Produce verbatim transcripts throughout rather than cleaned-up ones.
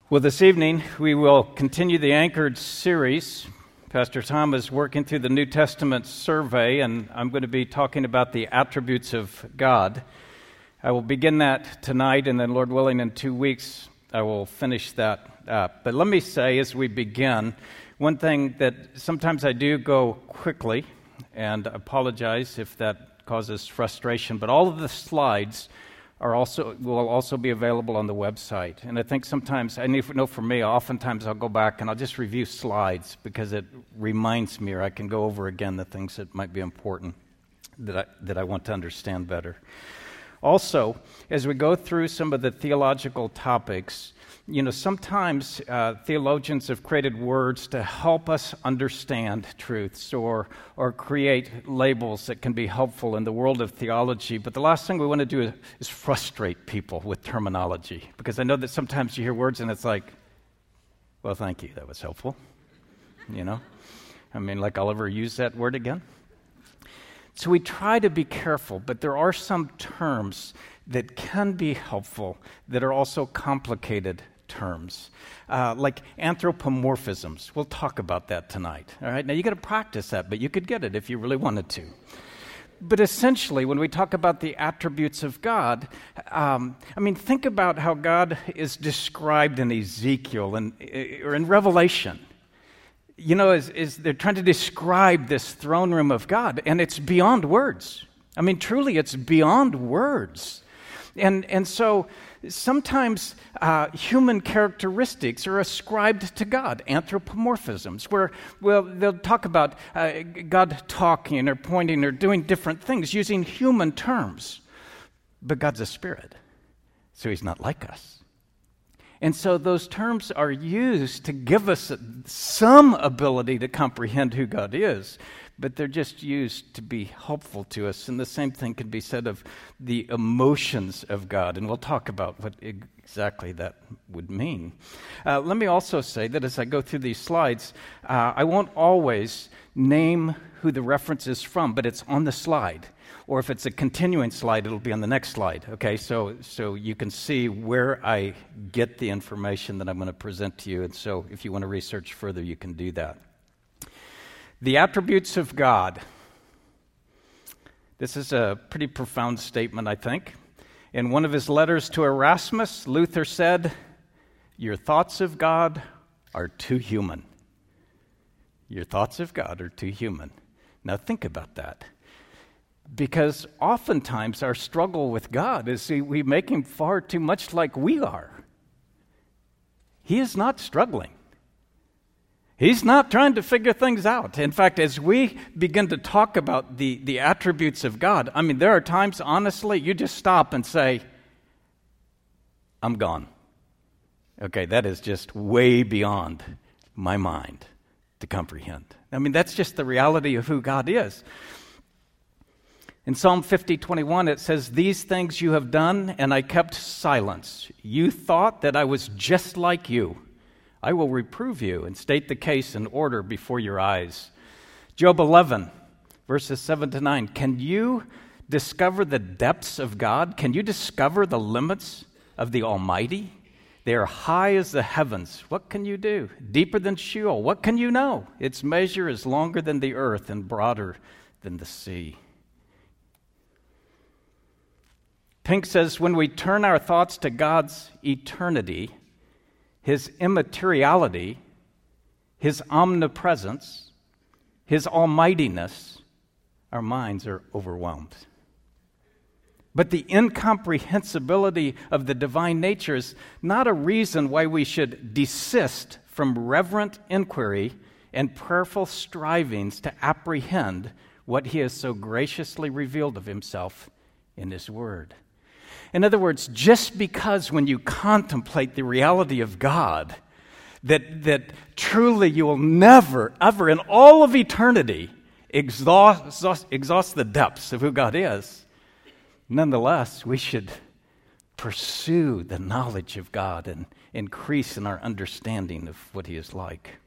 Well, this evening we will continue the Anchored series. Pastor Tom is working through the New Testament survey, and I'm going to be talking about the attributes of God. I will begin that tonight, and then, Lord willing, in two weeks I will finish that up. But let me say, as we begin, one thing that sometimes I do go quickly, and apologize if that causes frustration, but all of the slides are also will also be available on the website. And I think sometimes, I know for me, oftentimes I'll go back and I'll just review slides because it reminds me, or I can go over again the things that might be important that I, that I want to understand better. Also, as we go through some of the theological topics, you know, sometimes uh, theologians have created words to help us understand truths or or create labels that can be helpful in the world of theology. But the last thing we want to do is, is frustrate people with terminology, because I know that sometimes you hear words and it's like, well, thank you, that was helpful. You know, I mean, like I'll ever use that word again. So we try to be careful, but there are some terms that can be helpful that are also complicated terms, uh, like anthropomorphisms. We'll talk about that tonight. All right, now you got to practice that, but you could get it if you really wanted to. But essentially, when we talk about the attributes of God, um, I mean, think about how God is described in Ezekiel and or in Revelation. You know, is, is they're trying to describe this throne room of God, and it's beyond words. I mean, truly, it's beyond words. And and so sometimes uh, human characteristics are ascribed to God, anthropomorphisms, where well they'll talk about uh, God talking or pointing or doing different things using human terms. But God's a spirit, so he's not like us. And so those terms are used to give us some ability to comprehend who God is, but they're just used to be helpful to us. And the same thing can be said of the emotions of God, and we'll talk about what exactly that would mean. Uh, let me also say that as I go through these slides, uh, I won't always name who the reference is from, but it's on the slide. Or if it's a continuing slide, it'll be on the next slide, okay? So so you can see where I get the information that I'm going to present to you. And so if you want to research further, you can do that. The attributes of God. This is a pretty profound statement, I think. In one of his letters to Erasmus, Luther said, "Your thoughts of God are too human." Your thoughts of God are too human. Now think about that. Because oftentimes our struggle with God is we make him far too much like we are. He is not struggling. He's not trying to figure things out. In fact, as we begin to talk about the, the attributes of God, I mean, there are times, honestly, you just stop and say, I'm gone. Okay, that is just way beyond my mind to comprehend. I mean, that's just the reality of who God is. In Psalm fifty twenty-one, it says, "These things you have done, and I kept silence. You thought that I was just like you. I will reprove you and state the case in order before your eyes." Job eleven, verses seven to nine. Can you discover the depths of God? Can you discover the limits of the Almighty? They are high as the heavens. What can you do? Deeper than Sheol. What can you know? Its measure is longer than the earth and broader than the sea. Pink says, when we turn our thoughts to God's eternity, his immateriality, his omnipresence, his almightiness, our minds are overwhelmed. But the incomprehensibility of the divine nature is not a reason why we should desist from reverent inquiry and prayerful strivings to apprehend what he has so graciously revealed of himself in his word. In other words, just because when you contemplate the reality of God, that, that truly you will never, ever in all of eternity exhaust, exhaust, exhaust the depths of who God is, nonetheless, we should pursue the knowledge of God and increase in our understanding of what he is like.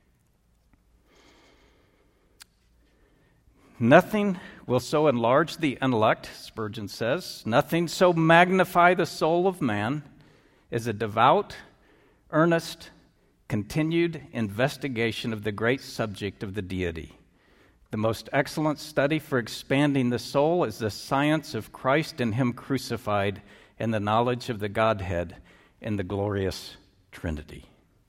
Nothing will so enlarge the intellect, Spurgeon says, nothing so magnify the soul of man as a devout, earnest, continued investigation of the great subject of the deity. The most excellent study for expanding the soul is the science of Christ and Him crucified and the knowledge of the Godhead in the glorious Trinity.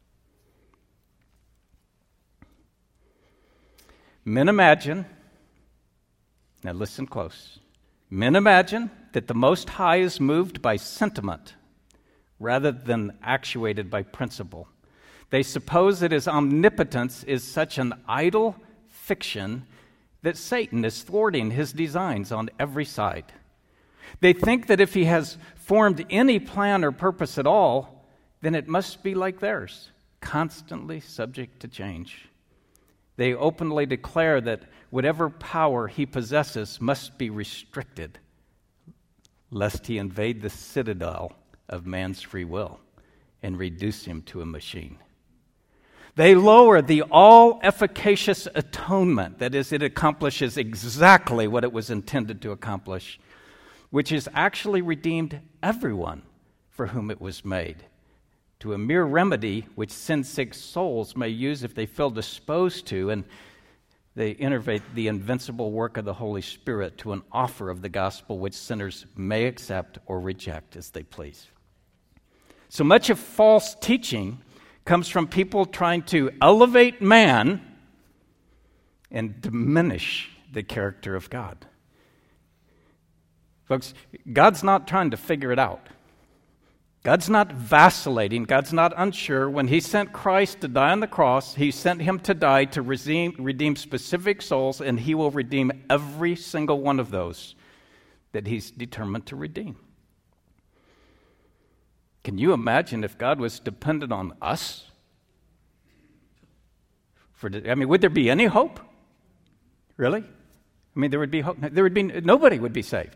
Men imagine, now listen close, men imagine that the Most High is moved by sentiment rather than actuated by principle. They suppose that His omnipotence is such an idle fiction that Satan is thwarting His designs on every side. They think that if He has formed any plan or purpose at all, then it must be like theirs, constantly subject to change. They openly declare that whatever power He possesses must be restricted, lest He invade the citadel of man's free will and reduce him to a machine. They lower the all-efficacious atonement, that is, it accomplishes exactly what it was intended to accomplish, which is actually redeemed everyone for whom it was made, to a mere remedy which sin-sick souls may use if they feel disposed to, and they innervate the invincible work of the Holy Spirit to an offer of the gospel which sinners may accept or reject as they please. So much of false teaching comes from people trying to elevate man and diminish the character of God. Folks, God's not trying to figure it out. God's not vacillating. God's not unsure. When He sent Christ to die on the cross, He sent Him to die to redeem, redeem specific souls, and He will redeem every single one of those that He's determined to redeem. Can you imagine if God was dependent on us? For, I mean, would there be any hope? Really? I mean, there would be hope. There would be nobody would be saved.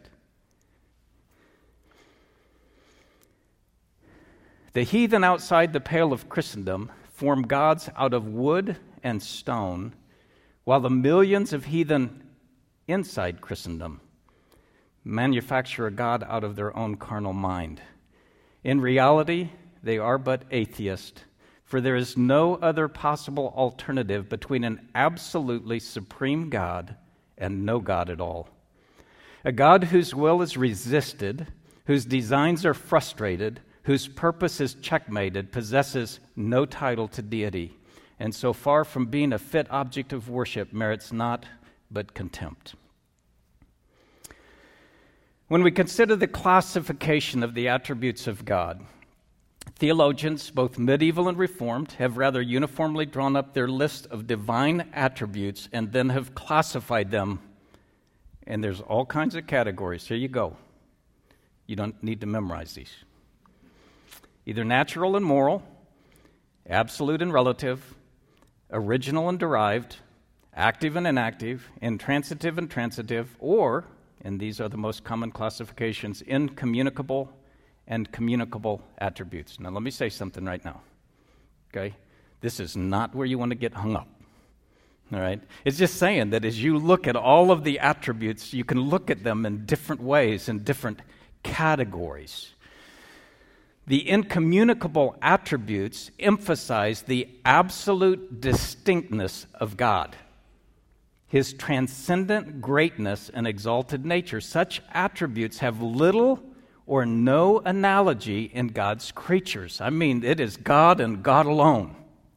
The heathen outside the pale of Christendom form gods out of wood and stone, while the millions of heathen inside Christendom manufacture a god out of their own carnal mind. In reality, they are but atheists, for there is no other possible alternative between an absolutely supreme God and no God at all. A God whose will is resisted, whose designs are frustrated, whose purpose is checkmated, possesses no title to deity, and so far from being a fit object of worship, merits not but contempt. When we consider the classification of the attributes of God, theologians, both medieval and reformed, have rather uniformly drawn up their list of divine attributes and then have classified them, and there's all kinds of categories. Here you go. You don't need to memorize these. Either natural and moral, absolute and relative, original and derived, active and inactive, intransitive and transitive, or, and these are the most common classifications, incommunicable and communicable attributes. Now let me say something right now, okay? This is not where you want to get hung up, all right? It's just saying that as you look at all of the attributes, you can look at them in different ways, in different categories. The incommunicable attributes emphasize the absolute distinctness of God, His transcendent greatness and exalted nature. Such attributes have little or no analogy in God's creatures. I mean, it is God and God alone.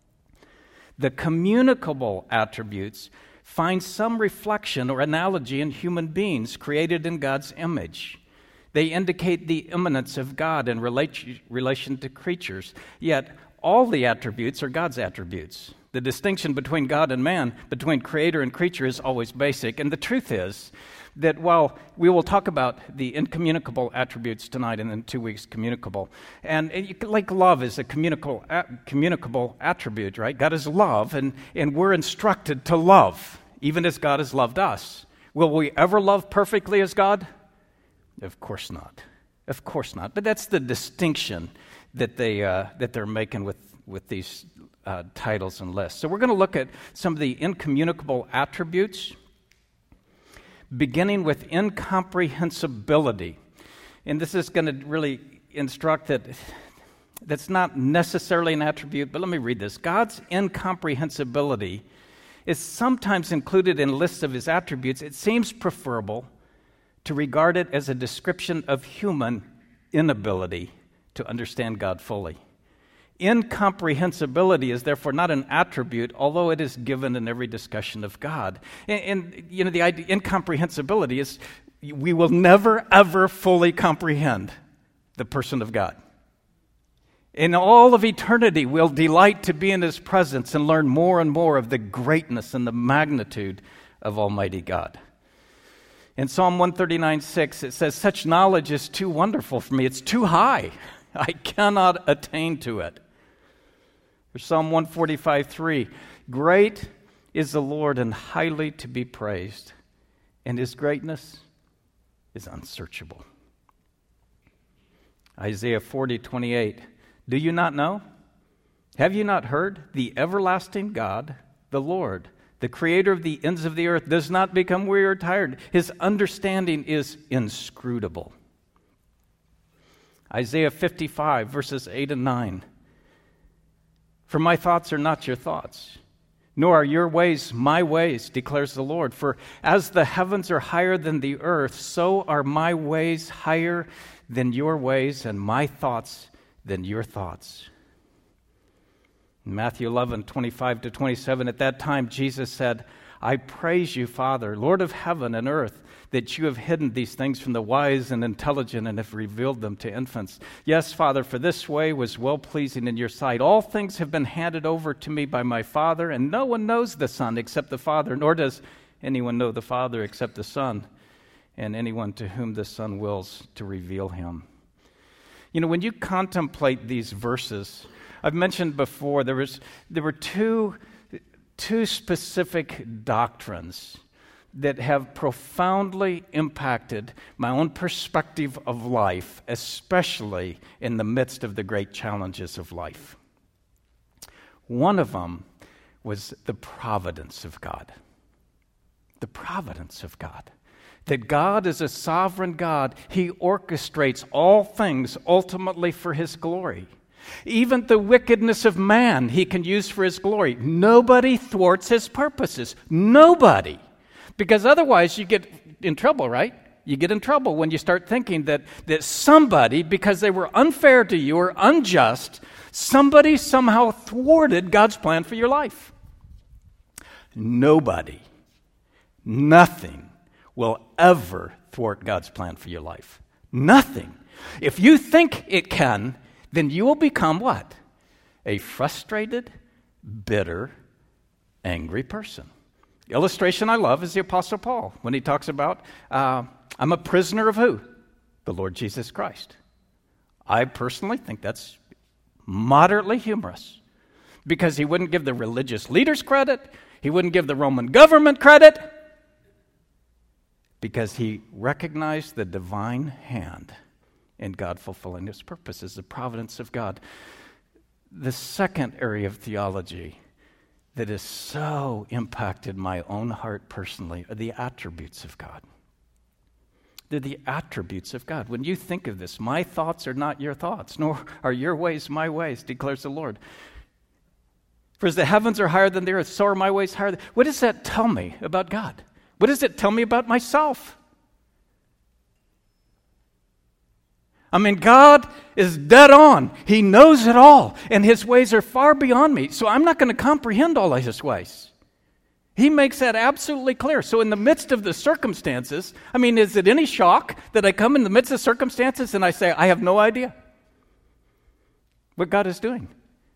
The communicable attributes find some reflection or analogy in human beings created in God's image. They indicate the immanence of God in relate, relation to creatures. Yet, all the attributes are God's attributes. The distinction between God and man, between creator and creature, is always basic. And the truth is that while we will talk about the incommunicable attributes tonight and in two weeks communicable, and, and you, like love is a communicable, a, communicable attribute, right? God is love, and, and we're instructed to love, even as God has loved us. Will we ever love perfectly as God? Of course not. Of course not. But that's the distinction that they uh, that they're making with with these uh, titles and lists. So we're going to look at some of the incommunicable attributes, beginning with incomprehensibility. And this is going to really instruct that that's not necessarily an attribute, but let me read this. God's incomprehensibility is sometimes included in lists of his attributes. It seems preferable to regard it as a description of human inability to understand God fully. Incomprehensibility is therefore not an attribute, although it is given in every discussion of God. And, and you know, the idea, incomprehensibility is we will never, ever fully comprehend the person of God. In all of eternity, we'll delight to be in his presence and learn more and more of the greatness and the magnitude of Almighty God. In Psalm one thirty-nine six, it says, "Such knowledge is too wonderful for me. It's too high. I cannot attain to it." Or Psalm one forty-five three, "Great is the Lord and highly to be praised, and his greatness is unsearchable." Isaiah forty twenty-eight, "Do you not know? Have you not heard? The everlasting God, the Lord, the creator of the ends of the earth, does not become weary or tired. His understanding is inscrutable." Isaiah fifty-five, verses eight and nine. "For my thoughts are not your thoughts, nor are your ways my ways, declares the Lord. For as the heavens are higher than the earth, so are my ways higher than your ways, and my thoughts than your thoughts." In Matthew eleven, twenty-five to twenty-seven, at that time Jesus said, "I praise you, Father, Lord of heaven and earth, that you have hidden these things from the wise and intelligent and have revealed them to infants. Yes, Father, for this way was well-pleasing in your sight. All things have been handed over to me by my Father, and no one knows the Son except the Father, nor does anyone know the Father except the Son, and anyone to whom the Son wills to reveal him." You know, when you contemplate these verses, I've mentioned before there was there were two, two specific doctrines that have profoundly impacted my own perspective of life, especially in the midst of the great challenges of life. One of them was the providence of God. The providence of God. That God is a sovereign God. He orchestrates all things ultimately for his glory. Even the wickedness of man he can use for his glory. Nobody thwarts his purposes. Nobody. Because otherwise you get in trouble, right? You get in trouble when you start thinking that, that somebody, because they were unfair to you or unjust, somebody somehow thwarted God's plan for your life. Nobody, nothing will ever thwart God's plan for your life. Nothing. If you think it can, then you will become what? A frustrated, bitter, angry person. The illustration I love is the Apostle Paul when he talks about, uh, I'm a prisoner of who? The Lord Jesus Christ. I personally think that's moderately humorous because he wouldn't give the religious leaders credit. He wouldn't give the Roman government credit because he recognized the divine hand in God fulfilling his purposes, the providence of God. The second area of theology that has so impacted my own heart personally are the attributes of God. They're the attributes of God. When you think of this, my thoughts are not your thoughts, nor are your ways my ways, declares the Lord. For as the heavens are higher than the earth, so are my ways higher than... What does that tell me about God? What does it tell me about myself? I mean, God is dead on. He knows it all, and his ways are far beyond me. So I'm not going to comprehend all of his ways. He makes that absolutely clear. So in the midst of the circumstances, I mean, is it any shock that I come in the midst of circumstances and I say, I have no idea what God is doing?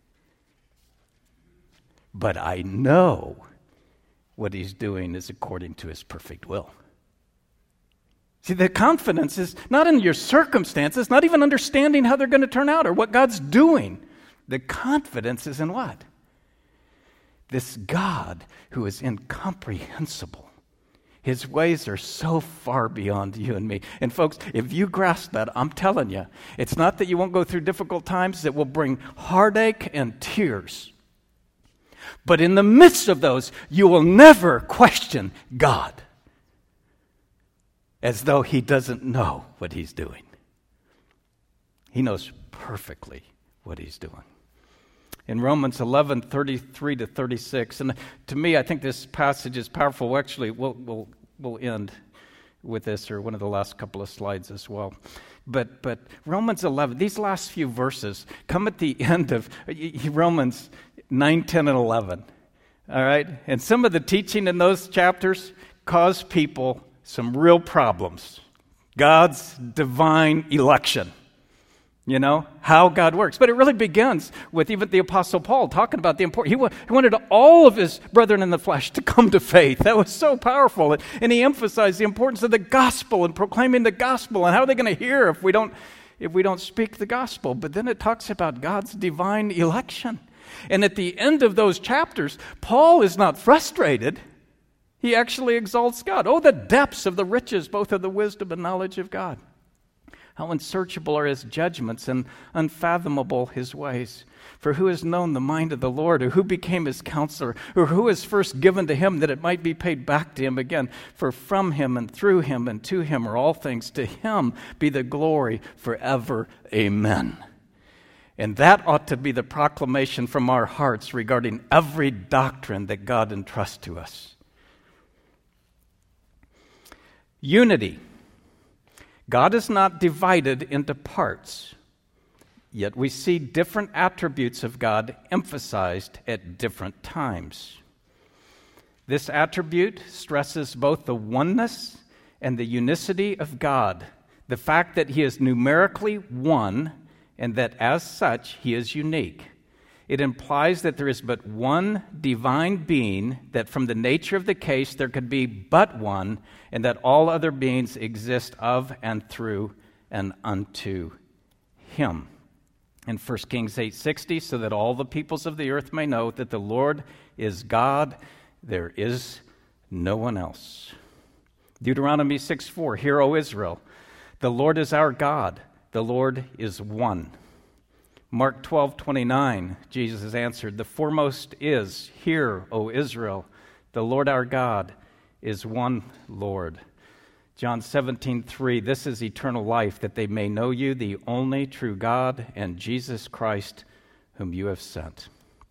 But I know what he's doing is according to his perfect will. See, the confidence is not in your circumstances, not even understanding how they're going to turn out or what God's doing. The confidence is in what? This God who is incomprehensible. His ways are so far beyond you and me. And folks, if you grasp that, I'm telling you, it's not that you won't go through difficult times that will bring heartache and tears. But in the midst of those, you will never question God as though he doesn't know what he's doing. He knows perfectly what he's doing. In Romans eleven, thirty-three to thirty-six, and to me, I think this passage is powerful. Actually, we'll, we'll, we'll end with this, or one of the last couple of slides as well. But but Romans eleven, these last few verses come at the end of Romans nine, ten, and eleven. All right? And some of the teaching in those chapters caused people some real problems. God's divine election. You know, how God works. But it really begins with even the Apostle Paul talking about the important. He, wa- he wanted all of his brethren in the flesh to come to faith. That was so powerful. And, and he emphasized the importance of the gospel and proclaiming the gospel. And how are they going to hear if we don't if we don't speak the gospel? But then it talks about God's divine election. And at the end of those chapters, Paul is not frustrated. He actually exalts God. Oh, the depths of the riches, both of the wisdom and knowledge of God. How unsearchable are his judgments and unfathomable his ways. For who has known the mind of the Lord, or who became his counselor, or who is first given to him that it might be paid back to him again? For from him and through him and to him are all things. To him be the glory forever. Amen. And that ought to be the proclamation from our hearts regarding every doctrine that God entrusts to us. Unity. God is not divided into parts, yet we see different attributes of God emphasized at different times. This attribute stresses both the oneness and the unicity of God, the fact that he is numerically one and that as such he is unique. It implies that there is but one divine being, that from the nature of the case there could be but one, and that all other beings exist of and through and unto him. In First Kings eight sixty, so that all the peoples of the earth may know that the Lord is God, there is no one else. Deuteronomy six four, hear, O Israel, the Lord is our God, the Lord is one. Mark twelve twenty-nine, Jesus answered, the foremost is, hear, O Israel, the Lord our God is one Lord. John seventeen three, this is eternal life, that they may know you, the only true God, and Jesus Christ, whom you have sent.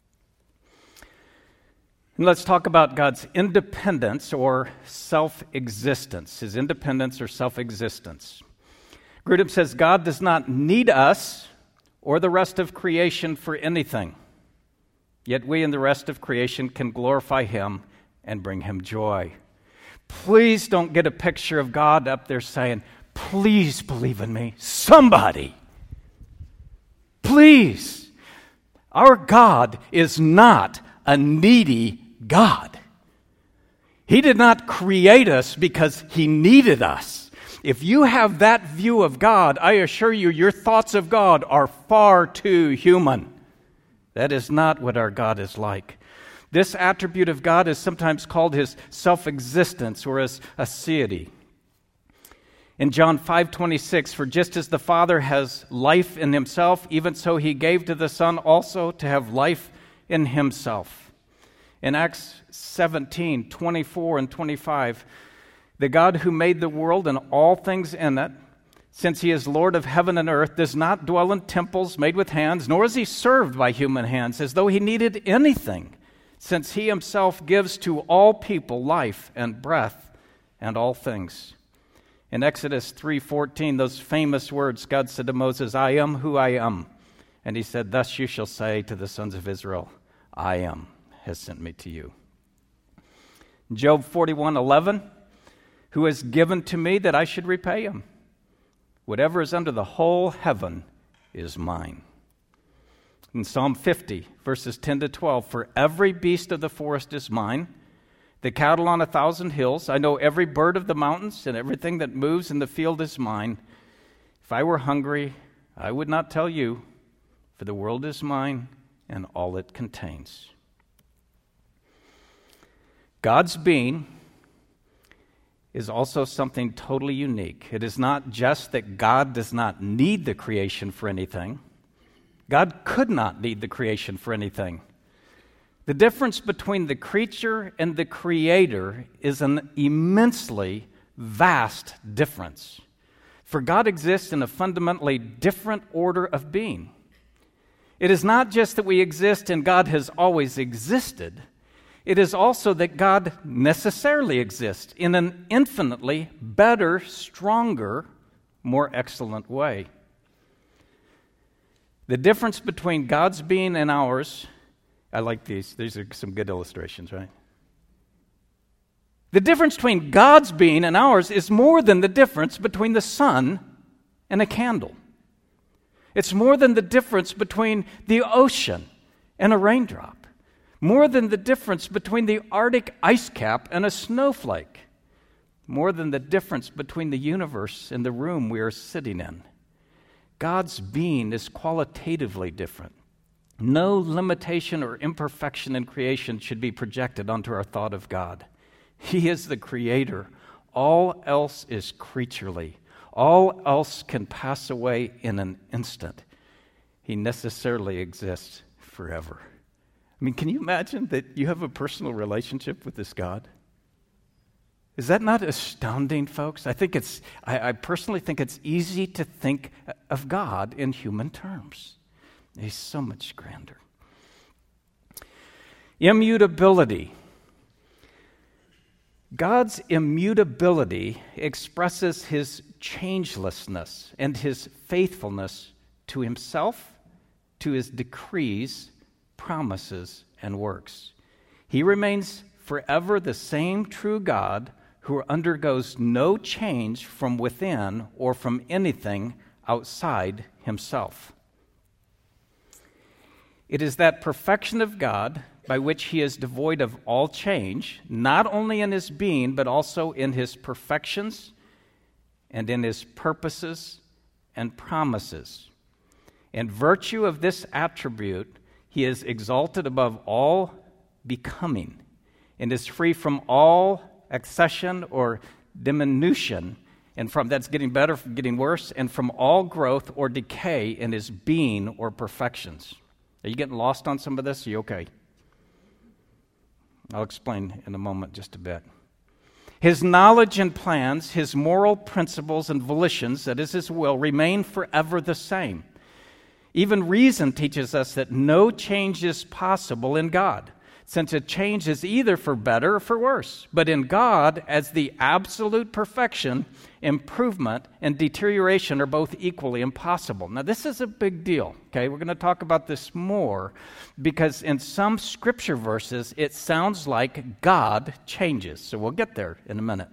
And let's talk about God's independence or self-existence, his independence or self-existence. Grudem says God does not need us or the rest of creation for anything. Yet we and the rest of creation can glorify him and bring him joy. Please don't get a picture of God up there saying, please believe in me, somebody. Please. Our God is not a needy God. He did not create us because he needed us. If you have that view of God, I assure you, your thoughts of God are far too human. That is not what our God is like. This attribute of God is sometimes called his self-existence or his aseity. In John five twenty-six, for just as the Father has life in himself, even so he gave to the Son also to have life in himself. In Acts seventeen twenty-four and twenty-five, the God who made the world and all things in it, since he is Lord of heaven and earth, does not dwell in temples made with hands, nor is he served by human hands, as though he needed anything, since he himself gives to all people life and breath and all things. In Exodus three fourteen, those famous words, God said to Moses, I am who I am. And he said, thus you shall say to the sons of Israel, I am has sent me to you. Job forty-one eleven, who has given to me that I should repay him? Whatever is under the whole heaven is mine. In Psalm fifty, verses ten to twelve, for every beast of the forest is mine, the cattle on a thousand hills. I know every bird of the mountains, and everything that moves in the field is mine. If I were hungry, I would not tell you, for the world is mine and all it contains. God's being is also something totally unique. It is not just that God does not need the creation for anything. God could not need the creation for anything. The difference between the creature and the creator is an immensely vast difference. For God exists in a fundamentally different order of being. It is not just that we exist and God has always existed. It is also that God necessarily exists in an infinitely better, stronger, more excellent way. The difference between God's being and ours, I like these. These are some good illustrations, right? The difference between God's being and ours is more than the difference between the sun and a candle. It's more than the difference between the ocean and a raindrop. More than the difference between the Arctic ice cap and a snowflake. More than the difference between the universe and the room we are sitting in. God's being is qualitatively different. No limitation or imperfection in creation should be projected onto our thought of God. He is the creator. All else is creaturely. All else can pass away in an instant. He necessarily exists forever. I mean, can you imagine that you have a personal relationship with this God? Is that not astounding, folks? I think it's, I, I personally think it's easy to think of God in human terms. He's so much grander. Immutability. God's immutability expresses his changelessness and his faithfulness to himself, to his decrees, promises, and works. He remains forever the same true God who undergoes no change from within or from anything outside himself. It is that perfection of God by which he is devoid of all change, not only in his being, but also in his perfections and in his purposes and promises. In virtue of this attribute, he is exalted above all becoming and is free from all accession or diminution, and from that's getting better, getting worse, and from all growth or decay in his being or perfections. Are you getting lost on some of this? Are you okay? I'll explain in a moment just a bit. His knowledge and plans, his moral principles and volitions, that is his will, remain forever the same. Even reason teaches us that no change is possible in God, since a change is either for better or for worse. But in God, as the absolute perfection, improvement and deterioration are both equally impossible. Now, this is a big deal, okay? We're going to talk about this more because in some scripture verses, it sounds like God changes. So we'll get there in a minute.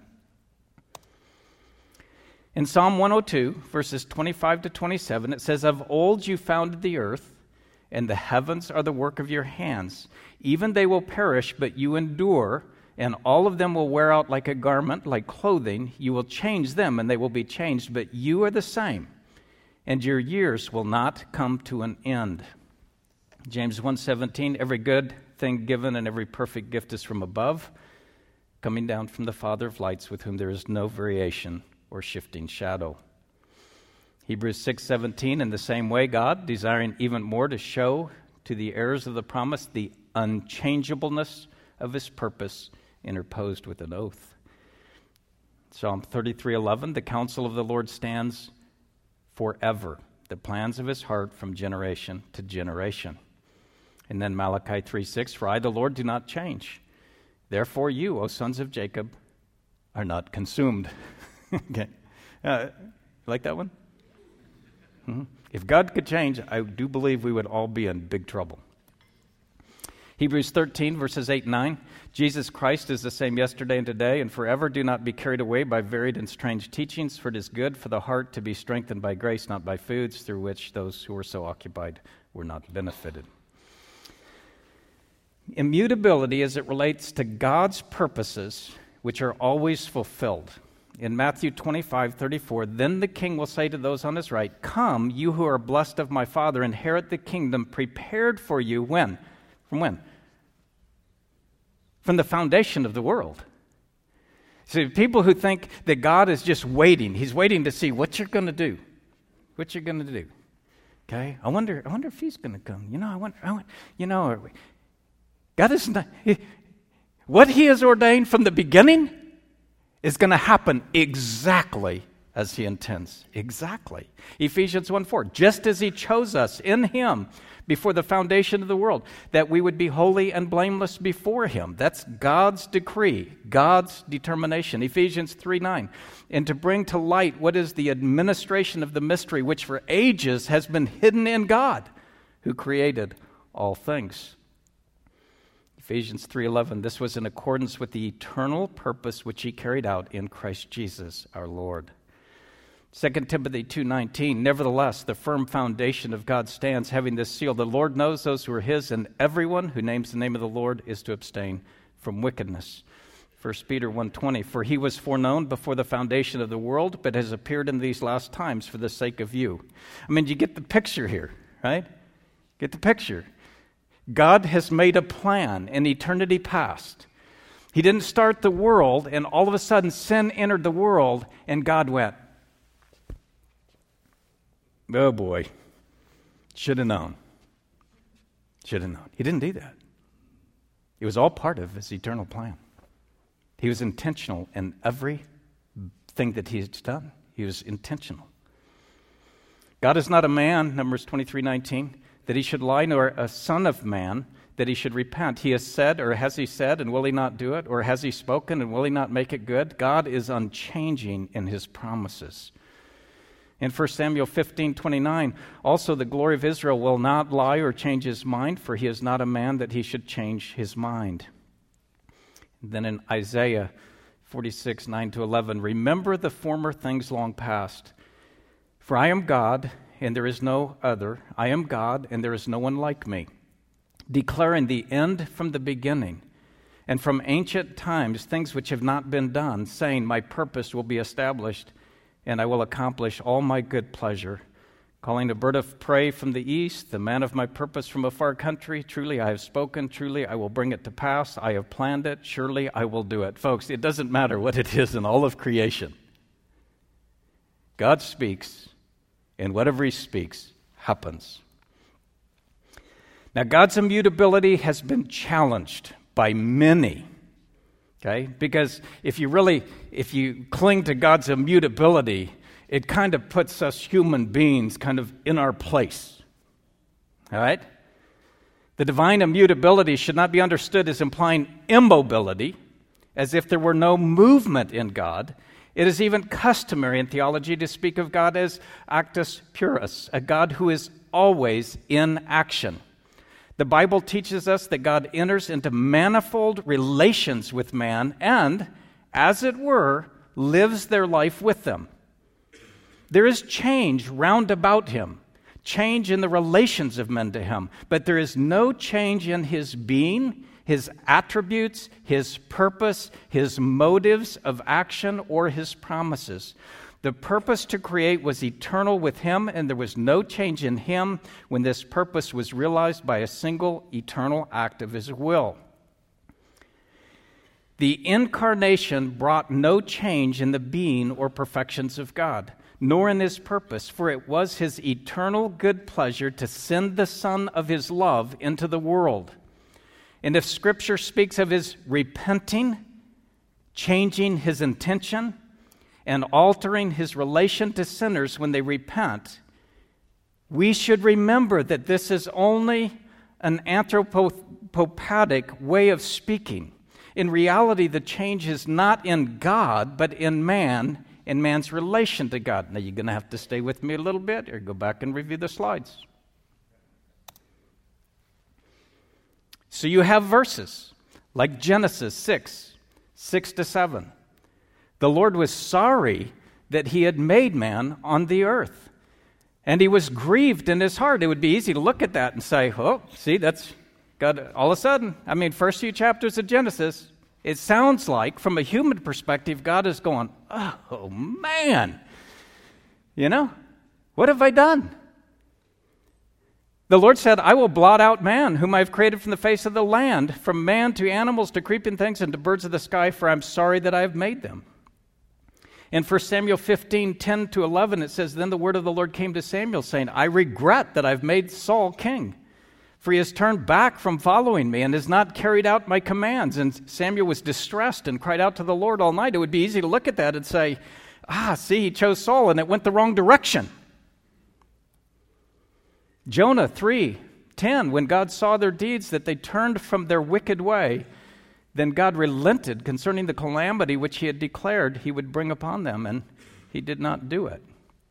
In Psalm one oh two, verses twenty-five to twenty-seven, it says, "Of old you founded the earth, and the heavens are the work of your hands. Even they will perish, but you endure, and all of them will wear out like a garment, like clothing. You will change them, and they will be changed, but you are the same, and your years will not come to an end." James one seventeen, "Every good thing given and every perfect gift is from above, coming down from the Father of lights, with whom there is no variation or shifting shadow." Hebrews six seventeen, "In the same way, God, desiring even more to show to the heirs of the promise the unchangeableness of his purpose, interposed with an oath." Psalm thirty-three eleven, "The counsel of the Lord stands forever, the plans of his heart from generation to generation." And then Malachi three six, "For I, the Lord, do not change. Therefore you, O sons of Jacob, are not consumed." Okay. Uh, like that one? Mm-hmm. If God could change, I do believe we would all be in big trouble. Hebrews thirteen, verses eight and nine. "Jesus Christ is the same yesterday and today and forever. Do not be carried away by varied and strange teachings, for it is good for the heart to be strengthened by grace, not by foods, through which those who were so occupied were not benefited." Immutability as it relates to God's purposes, which are always fulfilled. In Matthew twenty-five thirty-four, "Then the king will say to those on his right, 'Come, you who are blessed of my Father, inherit the kingdom prepared for you.'" When? From when? From the foundation of the world. See, people who think that God is just waiting, he's waiting to see what you're going to do. What you're going to do. Okay? I wonder, I wonder if he's going to come. You know, I wonder, I wonder you know, God is not, he, what he has ordained from the beginning is going to happen exactly as he intends. Exactly. Ephesians one four, just as he chose us in him before the foundation of the world, that we would be holy and blameless before him. That's God's decree, God's determination. Ephesians three nine, and to bring to light what is the administration of the mystery, which for ages has been hidden in God, who created all things. Ephesians three eleven, this was in accordance with the eternal purpose which he carried out in Christ Jesus our Lord. Second Timothy two nineteen, nevertheless, the firm foundation of God stands, having this seal, the Lord knows those who are his, and everyone who names the name of the Lord is to abstain from wickedness. First Peter one twenty, for he was foreknown before the foundation of the world, but has appeared in these last times for the sake of you. I mean, you get the picture here, right? Get the picture. God has made a plan in eternity past. He didn't start the world, and all of a sudden sin entered the world, and God went, oh boy, should have known. Should have known. He didn't do that. It was all part of his eternal plan. He was intentional in everything that he's done. He was intentional. God is not a man, Numbers twenty-three nineteen, that he should lie, nor a son of man, that he should repent. He has said, or has he said, and will he not do it? Or has he spoken, and will he not make it good? God is unchanging in his promises. In First Samuel fifteen twenty-nine, also the glory of Israel will not lie or change his mind, for he is not a man that he should change his mind. And then in Isaiah forty-six nine to eleven, remember the former things long past. For I am God, and there is no other. I am God, and there is no one like me, declaring the end from the beginning, and from ancient times things which have not been done, saying, my purpose will be established, and I will accomplish all my good pleasure. Calling a bird of prey from the east, the man of my purpose from a far country. Truly I have spoken, truly I will bring it to pass. I have planned it, surely I will do it. Folks, it doesn't matter what it is in all of creation. God speaks, and whatever he speaks happens. Now, God's immutability has been challenged by many. Okay? Because if you really, if you cling to God's immutability, it kind of puts us human beings kind of in our place. All right? The divine immutability should not be understood as implying immobility, as if there were no movement in God. It is even customary in theology to speak of God as actus purus, a God who is always in action. The Bible teaches us that God enters into manifold relations with man and, as it were, lives their life with them. There is change round about him, change in the relations of men to him, but there is no change in his being, his attributes, his purpose, his motives of action, or his promises. The purpose to create was eternal with him, and there was no change in him when this purpose was realized by a single eternal act of his will. The incarnation brought no change in the being or perfections of God, nor in his purpose, for it was his eternal good pleasure to send the Son of his love into the world. And if Scripture speaks of his repenting, changing his intention, and altering his relation to sinners when they repent, we should remember that this is only an anthropopathic way of speaking. In reality, the change is not in God, but in man, in man's relation to God. Now, you're going to have to stay with me a little bit or go back and review the slides. So you have verses like Genesis six, six to seven. The Lord was sorry that he had made man on the earth, and he was grieved in his heart. It would be easy to look at that and say, oh, see, that's God. All of a sudden, I mean, first few chapters of Genesis, it sounds like, from a human perspective, God is going, oh, man, you know, what have I done? The Lord said, I will blot out man, whom I have created from the face of the land, from man to animals to creeping things and to birds of the sky, for I'm sorry that I have made them. In First Samuel fifteen, ten to eleven, it says, then the word of the Lord came to Samuel, saying, I regret that I've made Saul king, for he has turned back from following me and has not carried out my commands. And Samuel was distressed and cried out to the Lord all night. It would be easy to look at that and say, Ah, see, he chose Saul and it went the wrong direction. Jonah three ten, when God saw their deeds, that they turned from their wicked way, then God relented concerning the calamity which he had declared he would bring upon them, and he did not do it.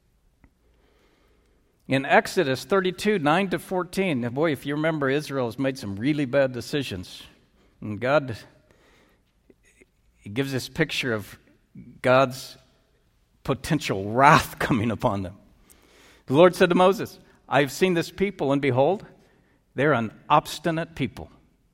In Exodus thirty-two, nine to fourteen, boy, if you remember, Israel has made some really bad decisions. And God, he gives this picture of God's potential wrath coming upon them. The Lord said to Moses, I have seen this people, and behold, they're an obstinate people.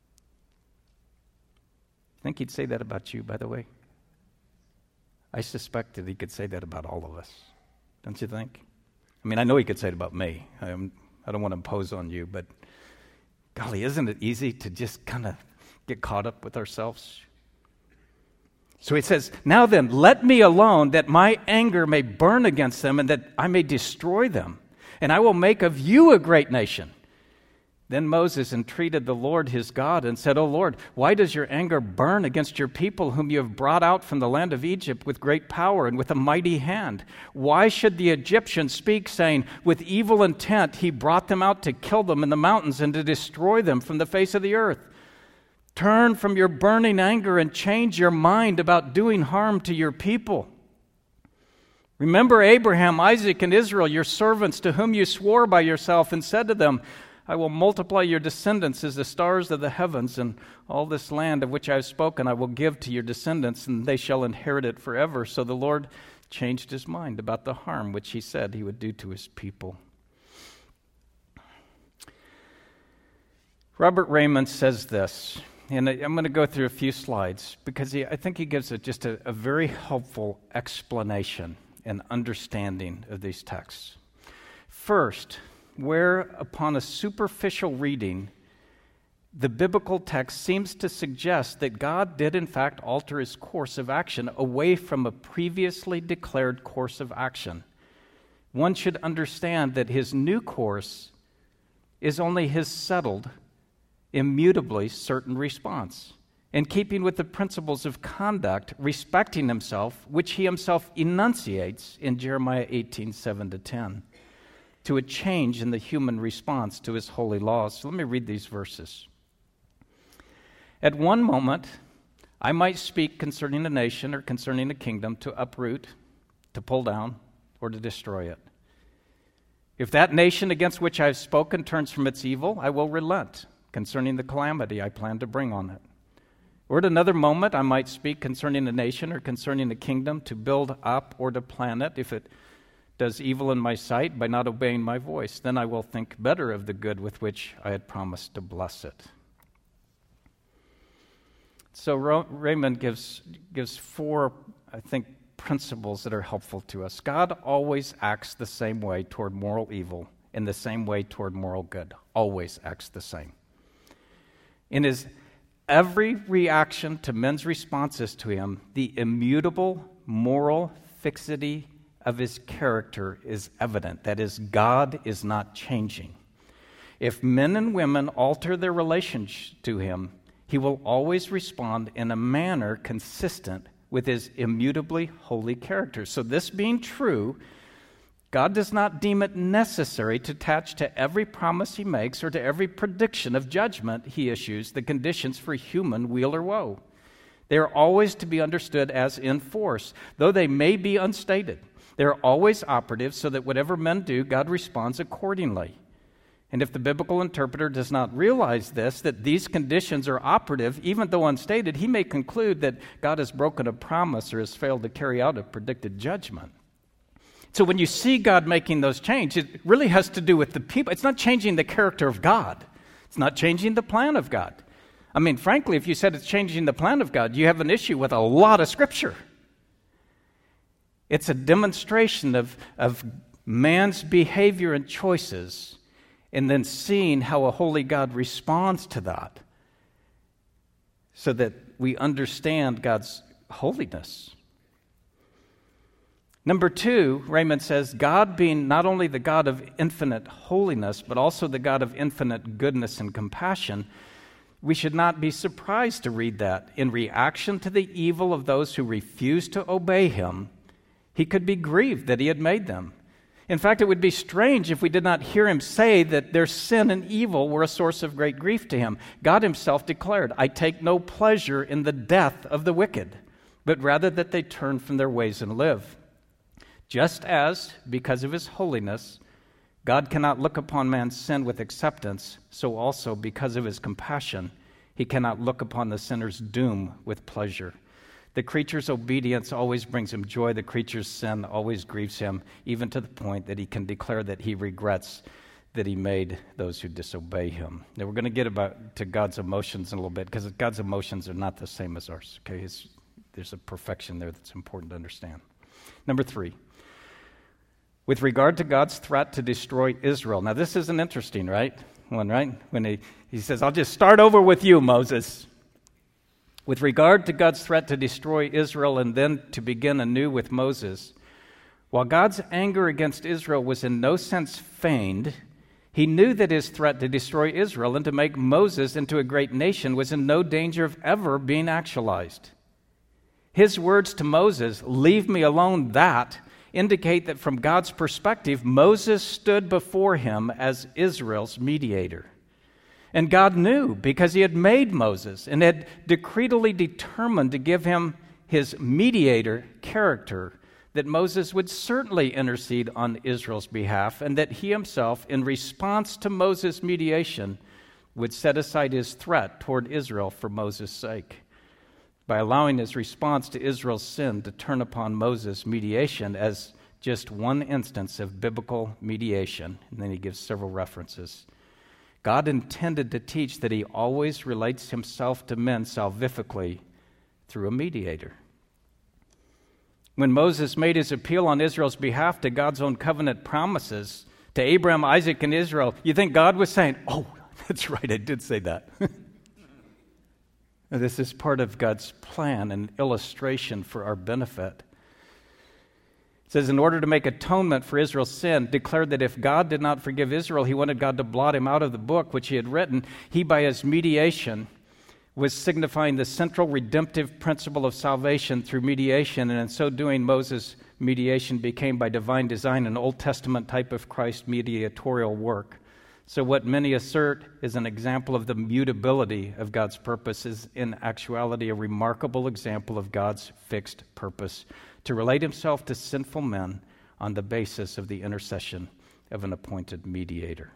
I think he'd say that about you, by the way. I suspect that he could say that about all of us. Don't you think? I mean, I know he could say it about me. I, am, I don't want to impose on you, but golly, isn't it easy to just kind of get caught up with ourselves? So he says, now then, let me alone, that my anger may burn against them, and that I may destroy them, and I will make of you a great nation. Then Moses entreated the Lord his God and said, O Lord, why does your anger burn against your people whom you have brought out from the land of Egypt with great power and with a mighty hand? Why should the Egyptians speak, saying, with evil intent he brought them out to kill them in the mountains and to destroy them from the face of the earth? Turn from your burning anger and change your mind about doing harm to your people. Remember Abraham, Isaac, and Israel, your servants, to whom you swore by yourself and said to them, I will multiply your descendants as the stars of the heavens, and all this land of which I have spoken I will give to your descendants, and they shall inherit it forever. So the Lord changed his mind about the harm which he said he would do to his people. Robert Raymond says this, and I'm going to go through a few slides because he, I think he gives a, just a, a very helpful explanation and understanding of these texts. First, where upon a superficial reading, the biblical text seems to suggest that God did in fact alter his course of action away from a previously declared course of action. One should understand that his new course is only his settled, immutably certain response, in keeping with the principles of conduct, respecting himself, which he himself enunciates in Jeremiah eighteen, seven to ten. To a change in the human response to his holy laws. So let me read these verses. At one moment, I might speak concerning a nation or concerning a kingdom to uproot, to pull down, or to destroy it. If that nation against which I have spoken turns from its evil, I will relent concerning the calamity I plan to bring on it. Or at another moment, I might speak concerning a nation or concerning a kingdom to build up or to plan it. If it does evil in my sight by not obeying my voice, then I will think better of the good with which I had promised to bless it. So Raymond gives, gives four, I think, principles that are helpful to us. God always acts the same way toward moral evil and the same way toward moral good. Always acts the same. In his every reaction to men's responses to him, the immutable moral fixity of his character is evident. That is, God is not changing. If men and women alter their relationship to him, he will always respond in a manner consistent with his immutably holy character. So this being true, God does not deem it necessary to attach to every promise he makes or to every prediction of judgment he issues the conditions for human weal or woe. They are always to be understood as in force, though they may be unstated. They are always operative so that whatever men do, God responds accordingly. And if the biblical interpreter does not realize this, that these conditions are operative, even though unstated, he may conclude that God has broken a promise or has failed to carry out a predicted judgment. So when you see God making those changes, it really has to do with the people. It's not changing the character of God. It's not changing the plan of God. I mean, frankly, if you said it's changing the plan of God, you have an issue with a lot of Scripture. It's a demonstration of, of man's behavior and choices, and then seeing how a holy God responds to that so that we understand God's holiness. Number two, Raymond says, God being not only the God of infinite holiness, but also the God of infinite goodness and compassion, we should not be surprised to read that in reaction to the evil of those who refuse to obey him, He could be grieved that he had made them. In fact, it would be strange if we did not hear him say that their sin and evil were a source of great grief to him. God himself declared, "I take no pleasure in the death of the wicked, but rather that they turn from their ways and live." Just as, because of his holiness, God cannot look upon man's sin with acceptance, so also, because of his compassion, he cannot look upon the sinner's doom with pleasure. The creature's obedience always brings him joy. The creature's sin always grieves him, even to the point that he can declare that he regrets that he made those who disobey him. Now, we're going to get about to God's emotions in a little bit, because God's emotions are not the same as ours. Okay, His, there's a perfection there that's important to understand. Number three, with regard to God's threat to destroy Israel. Now, this is an interesting, right? One, right? When he, he says, "I'll just start over with you, Moses." With regard to God's threat to destroy Israel and then to begin anew with Moses, while God's anger against Israel was in no sense feigned, he knew that his threat to destroy Israel and to make Moses into a great nation was in no danger of ever being actualized. His words to Moses, "Leave me alone," that indicate that from God's perspective, Moses stood before him as Israel's mediator. And God knew, because he had made Moses and had decretally determined to give him his mediator character, that Moses would certainly intercede on Israel's behalf, and that he himself, in response to Moses' mediation, would set aside his threat toward Israel for Moses' sake. By allowing his response to Israel's sin to turn upon Moses' mediation as just one instance of biblical mediation, and then he gives several references, God intended to teach that he always relates himself to men salvifically through a mediator. When Moses made his appeal on Israel's behalf to God's own covenant promises to Abraham, Isaac, and Israel, you think God was saying, "Oh, that's right, I did say that." This is part of God's plan and illustration for our benefit. It says, in order to make atonement for Israel's sin, declared that if God did not forgive Israel, he wanted God to blot him out of the book which he had written. He, by his mediation, was signifying the central redemptive principle of salvation through mediation, and in so doing, Moses' mediation became, by divine design, an Old Testament type of Christ's mediatorial work. So what many assert is an example of the mutability of God's purpose is in actuality a remarkable example of God's fixed purpose to relate himself to sinful men on the basis of the intercession of an appointed mediator.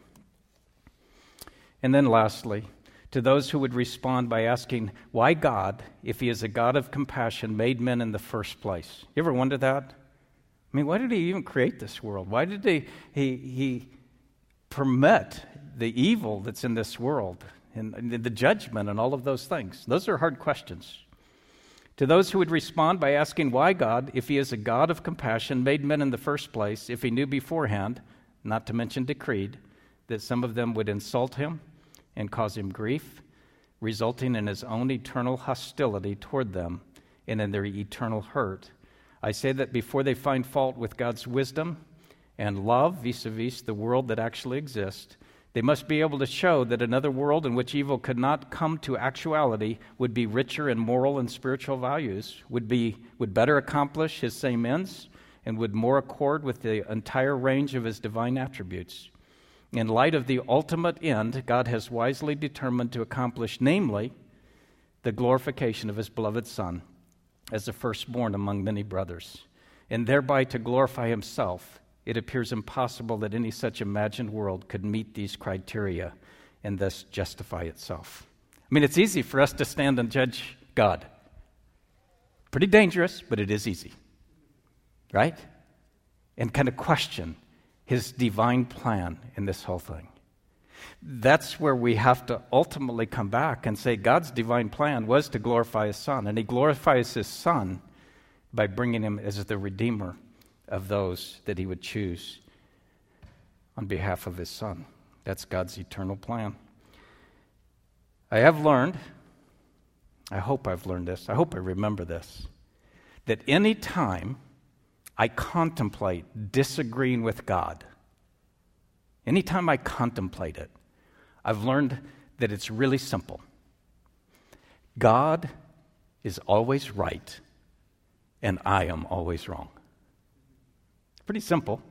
And then lastly, to those who would respond by asking, why God, if he is a God of compassion, made men in the first place? You ever wonder that? I mean, why did he even create this world? Why did he, he, he permit the evil that's in this world and, and the judgment and all of those things? Those are hard questions. To those who would respond by asking why God, if he is a God of compassion, made men in the first place, if he knew beforehand, not to mention decreed, that some of them would insult him and cause him grief, resulting in his own eternal hostility toward them and in their eternal hurt, I say that before they find fault with God's wisdom and love vis-a-vis the world that actually exists, they must be able to show that another world in which evil could not come to actuality would be richer in moral and spiritual values, would be would better accomplish his same ends, and would more accord with the entire range of his divine attributes. In light of the ultimate end, God has wisely determined to accomplish, namely, the glorification of his beloved Son as the firstborn among many brothers, and thereby to glorify himself. It appears impossible that any such imagined world could meet these criteria and thus justify itself. I mean, it's easy for us to stand and judge God. Pretty dangerous, but it is easy, right? And kind of question his divine plan in this whole thing. That's where we have to ultimately come back and say God's divine plan was to glorify his Son, and he glorifies his Son by bringing him as the Redeemer of those that he would choose on behalf of his Son. That's God's eternal plan. I have learned, I hope I've learned this, I hope I remember this, that any time I contemplate disagreeing with God, anytime I contemplate it, I've learned that it's really simple. God is always right, and I am always wrong. Pretty simple.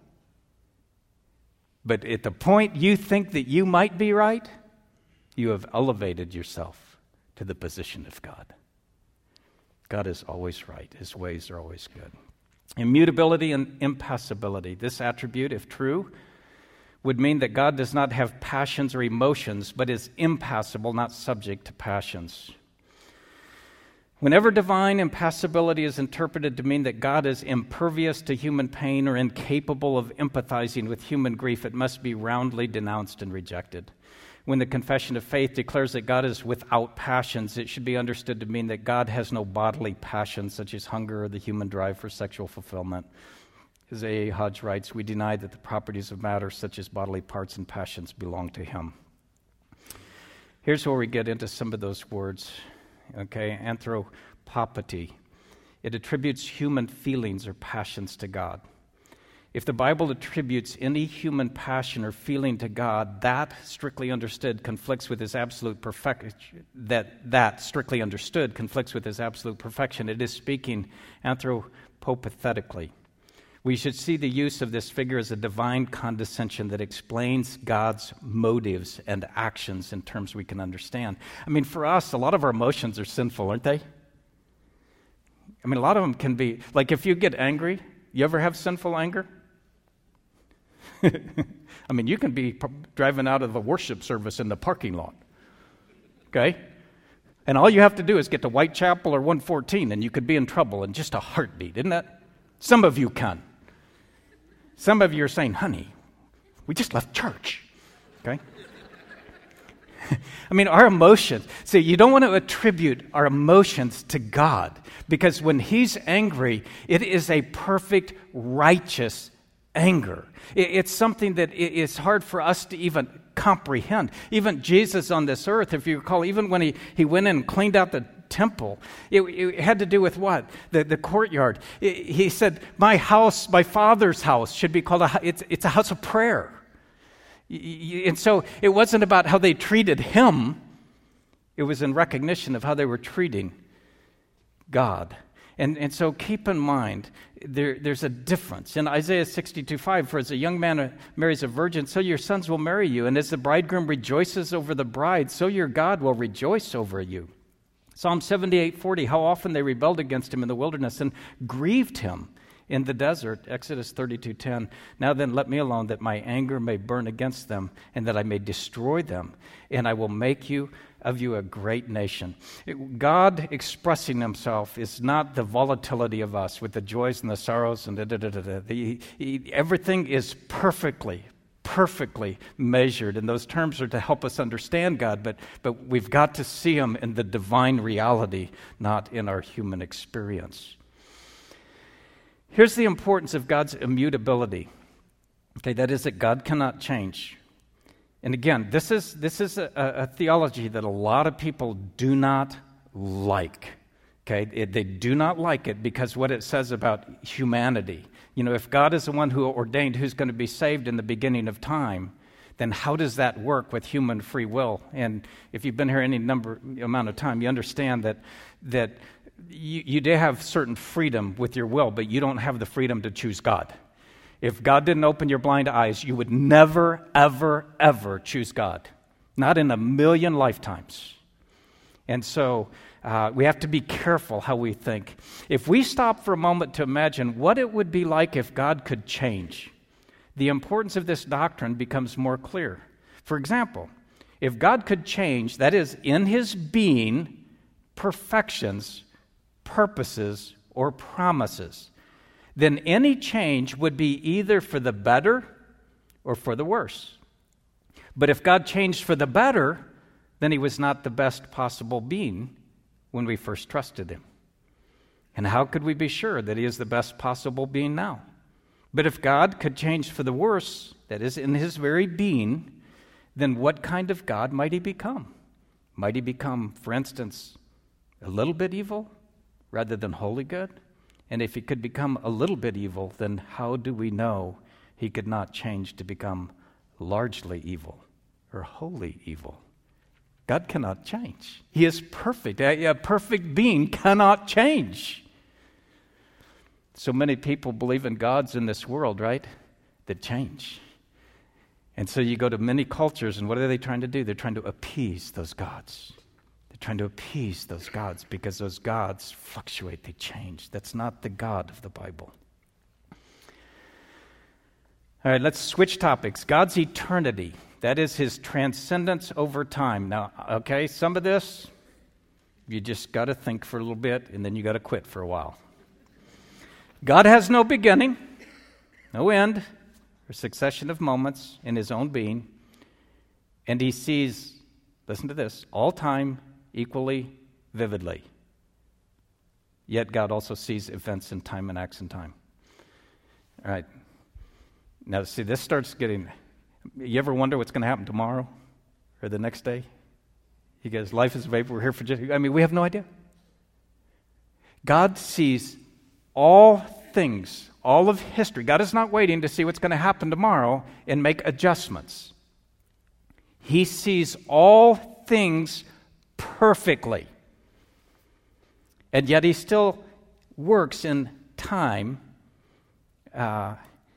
But at the point you think that you might be right, you have elevated yourself to the position of God. God is always right. His ways are always good. Immutability and impassibility. This attribute, if true, would mean that God does not have passions or emotions, but is impassible, not subject to passions. Whenever divine impassibility is interpreted to mean that God is impervious to human pain or incapable of empathizing with human grief, it must be roundly denounced and rejected. When the Confession of Faith declares that God is without passions, it should be understood to mean that God has no bodily passions, such as hunger or the human drive for sexual fulfillment. As A A Hodge writes, we deny that the properties of matter, such as bodily parts and passions, belong to him. Here's where we get into some of those words. Okay, anthropopathy. It attributes human feelings or passions to God. If the Bible attributes any human passion or feeling to God, that, strictly understood, conflicts with his absolute perfection. That, that, strictly understood, conflicts with his absolute perfection. It is speaking anthropopathetically. We should see the use of this figure as a divine condescension that explains God's motives and actions in terms we can understand. I mean, for us, a lot of our emotions are sinful, aren't they? I mean, a lot of them can be, like if you get angry, you ever have sinful anger? I mean, you can be p- driving out of the worship service in the parking lot, okay? And all you have to do is get to Whitechapel or one fourteen, and you could be in trouble in just a heartbeat, isn't that? Some of you can. Some of you are saying, honey, we just left church, okay? I mean, our emotions. See, you don't want to attribute our emotions to God, because when he's angry, it is a perfect, righteous anger. It's something that is hard for us to even comprehend. Even Jesus on this earth, if you recall, even when he, he went in and cleaned out the temple, it, it had to do with what? The, the courtyard. It, he said, my house, my Father's house should be called a, it's, it's a house of prayer. And so it wasn't about how they treated him. It was in recognition of how they were treating God. And, and so keep in mind, there, there's a difference. In Isaiah sixty-two five, for as a young man marries a virgin, so your sons will marry you. And as the bridegroom rejoices over the bride, so your God will rejoice over you. Psalm seventy-eight forty, how often they rebelled against him in the wilderness and grieved him in the desert. Exodus thirty-two ten, now then let me alone that my anger may burn against them and that I may destroy them, and I will make you of you a great nation. It, God expressing himself is not the volatility of us with the joys and the sorrows and da, da, da, da, da. The, he, everything is perfectly, perfectly measured, and those terms are to help us understand God, but, but we've got to see him in the divine reality, not in our human experience. Here's the importance of God's immutability. Okay, that is that God cannot change. And again, this is this is a, a theology that a lot of people do not like. Okay, it, they do not like it because what it says about humanity. You know, if God is the one who ordained who's going to be saved in the beginning of time, then how does that work with human free will? And if you've been here any number amount of time, you understand that that you, you do have certain freedom with your will, but you don't have the freedom to choose God. If God didn't open your blind eyes, you would never, ever, ever choose God. Not in a million lifetimes. And so uh, we have to be careful how we think. If we stop for a moment to imagine what it would be like if God could change, the importance of this doctrine becomes more clear. For example, if God could change, that is, in his being, perfections, purposes, or promises, then any change would be either for the better or for the worse. But if God changed for the better, then he was not the best possible being when we first trusted him. And how could we be sure that he is the best possible being now? But if God could change for the worse, that is, in his very being, then what kind of God might he become? Might he become, for instance, a little bit evil rather than wholly good? And if he could become a little bit evil, then how do we know he could not change to become largely evil or wholly evil? God cannot change. He is perfect. A, a perfect being cannot change. So many people believe in gods in this world, right, that change. And so you go to many cultures, and what are they trying to do? They're trying to appease those gods. They're trying to appease those gods because those gods fluctuate, they change. That's not the God of the Bible. All right, let's switch topics. God's eternity, that is his transcendence over time. Now, okay, some of this, you just got to think for a little bit, and then you got to quit for a while. God has no beginning, no end, or succession of moments in his own being, and he sees, listen to this, all time equally vividly. Yet God also sees events in time and acts in time. All right. Now, see, this starts getting, you ever wonder what's going to happen tomorrow or the next day? You guys, life is a vapor, we're here for just, I mean, we have no idea. God sees all things, all of history. God is not waiting to see what's going to happen tomorrow and make adjustments. He sees all things perfectly. And yet he still works in time, uh,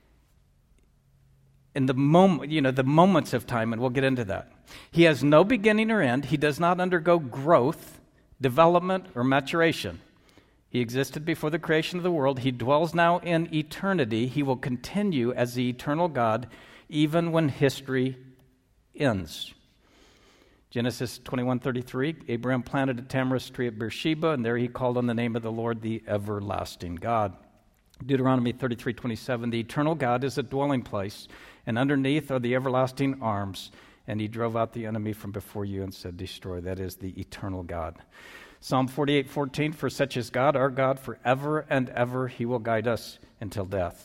in the moment, you know, the moments of time, and we'll get into that. He has no beginning or end. He does not undergo growth, development, or maturation. He existed before the creation of the world. He dwells now in eternity. He will continue as the eternal God even when history ends. Genesis twenty-one thirty-three, Abraham planted a tamarisk tree at Beersheba, and there he called on the name of the Lord, the everlasting God. Deuteronomy thirty-three twenty-seven, the eternal God is a dwelling place, and underneath are the everlasting arms, and he drove out the enemy from before you and said, destroy. That is the eternal God. Psalm forty-eight fourteen, for such is God, our God, forever and ever he will guide us until death.